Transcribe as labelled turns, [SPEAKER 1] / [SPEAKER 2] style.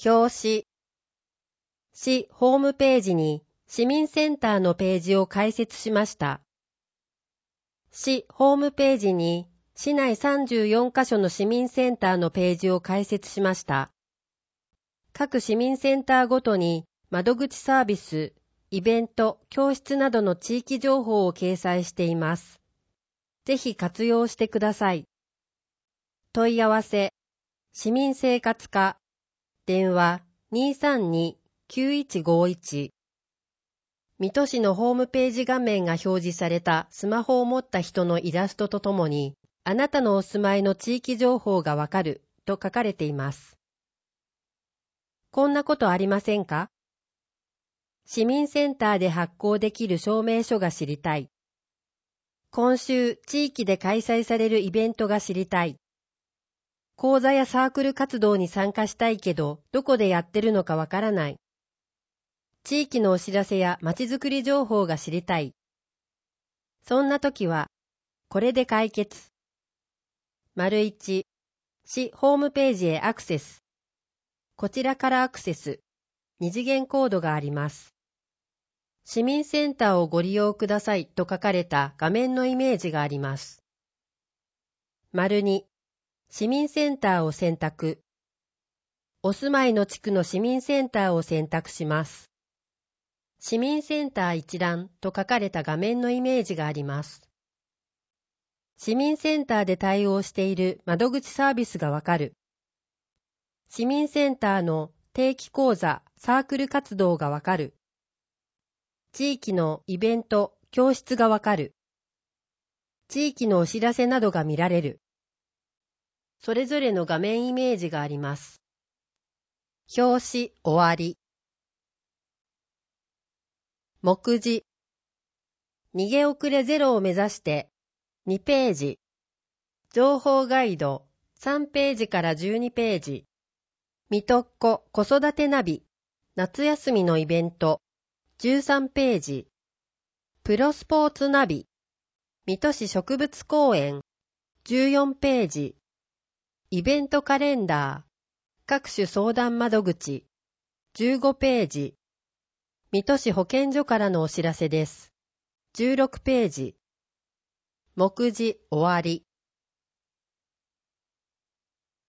[SPEAKER 1] 表紙。市ホームページに市民センターのページを開設しました。市ホームページに市内34カ所の市民センターのページを開設しました。各市民センターごとに窓口サービス、イベント、教室などの地域情報を掲載しています。ぜひ活用してください。問い合わせ、市民生活課、電話232-9151。水戸市のホームページ画面が表示されたスマホを持った人のイラストとともに、あなたのお住まいの地域情報がわかると書かれています。こんなことありませんか？市民センターで発行できる証明書が知りたい。今週、地域で開催されるイベントが知りたい。講座やサークル活動に参加したいけど、どこでやってるのかわからない。地域のお知らせやまちづくり情報が知りたい。そんな時は、これで解決。1、市ホームページへアクセス。こちらからアクセス。2次元コードがあります。市民センターをご利用くださいと書かれた画面のイメージがあります。2、市民センターを選択。お住まいの地区の市民センターを選択します。市民センター一覧と書かれた画面のイメージがあります。市民センターで対応している窓口サービスがわかる。市民センターの定期講座、サークル活動がわかる。地域のイベント、教室がわかる。地域のお知らせなどが見られる。それぞれの画面イメージがあります。表紙終わり。目次。逃げ遅れゼロを目指して2ページ。情報ガイド3ページから12ページ。水戸っ子子育てナビ夏休みのイベント13ページ。プロスポーツナビ水戸市植物公園14ページ。イベントカレンダー各種相談窓口15ページ。水戸市保健所からのお知らせです。16ページ。目次終わり。